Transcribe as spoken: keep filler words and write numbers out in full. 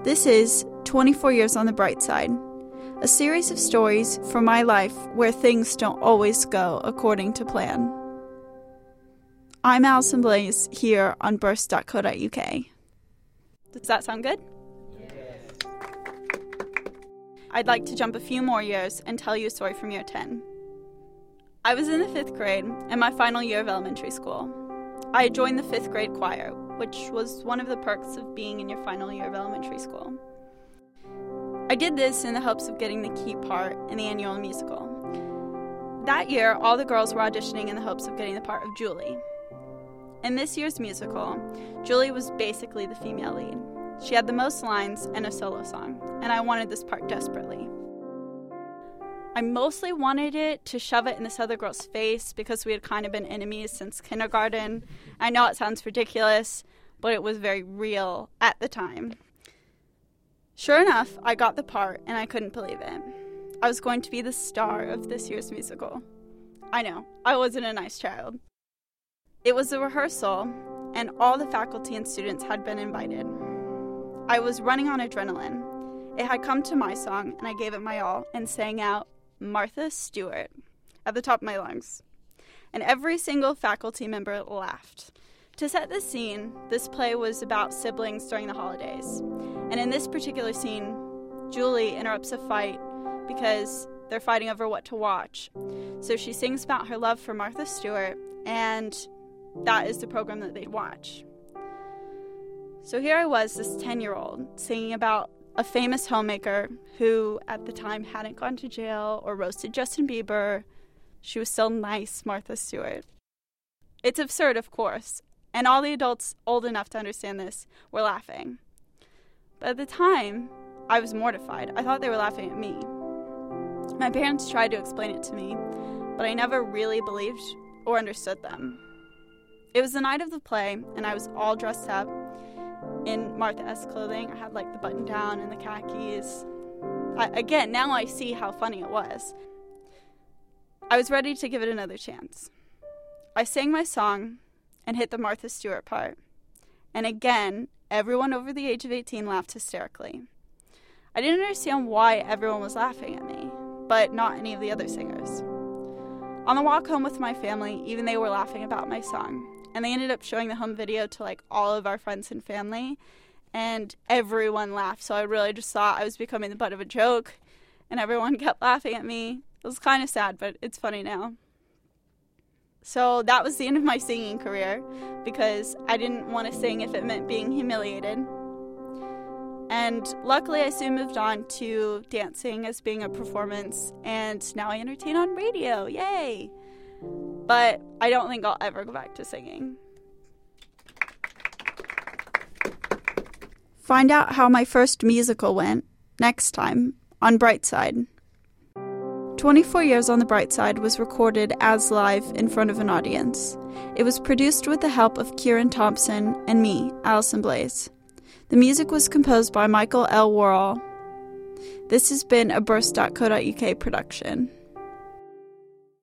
This is twenty-four Years on the Bright Side, a series of stories from my life where things don't always go according to plan. I'm Allison Blaze here on burst dot co dot U K. Does that sound good? Yes. I'd like to jump a few more years and tell you a story from year ten. I was in the fifth grade in my final year of elementary school. I had joined the fifth grade choir, which was one of the perks of being in your final year of elementary school. I did this in the hopes of getting the key part in the annual musical. That year, all the girls were auditioning in the hopes of getting the part of Julie. In this year's musical, Julie was basically the female lead. She had the most lines and a solo song, and I wanted this part desperately. I mostly wanted it to shove it in this other girl's face because we had kind of been enemies since kindergarten. I know it sounds ridiculous, but it was very real at the time. Sure enough, I got the part, and I couldn't believe it. I was going to be the star of this year's musical. I know, I wasn't a nice child. It was a rehearsal, and all the faculty and students had been invited. I was running on adrenaline. It had come to my song, and I gave it my all and sang out Martha Stewart at the top of my lungs. And every single faculty member laughed. To set the scene, this play was about siblings during the holidays. And in this particular scene, Julie interrupts a fight because they're fighting over what to watch. So she sings about her love for Martha Stewart, and that is the program that they'd watch. So here I was, this ten-year-old, singing about a famous homemaker who at the time hadn't gone to jail or roasted Justin Bieber. She was still nice, Martha Stewart. It's absurd, of course, and all the adults old enough to understand this were laughing. But at the time, I was mortified. I thought they were laughing at me. My parents tried to explain it to me, but I never really believed or understood them. It was the night of the play, and I was all dressed up in Martha-esque clothing. I had like the button down and the khakis. I, again, now I see how funny it was. I was ready to give it another chance. I sang my song and hit the Martha Stewart part. And again, everyone over the age of eighteen laughed hysterically. I didn't understand why everyone was laughing at me, but not any of the other singers. On the walk home with my family, even they were laughing about my song. And they ended up showing the home video to, like, all of our friends and family. And everyone laughed. So I really just thought I was becoming the butt of a joke. And everyone kept laughing at me. It was kind of sad, but it's funny now. So that was the end of my singing career. Because I didn't want to sing if it meant being humiliated. And luckily I soon moved on to dancing as being a performance. And now I entertain on radio. Yay! But I don't think I'll ever go back to singing. Find out how my first musical went next time on Brightside. twenty-four Years on the Bright Side was recorded as live in front of an audience. It was produced with the help of Kieran Thompson and me, Allison Blaze. The music was composed by Michael L. Worrell. This has been a burst dot co dot U K production.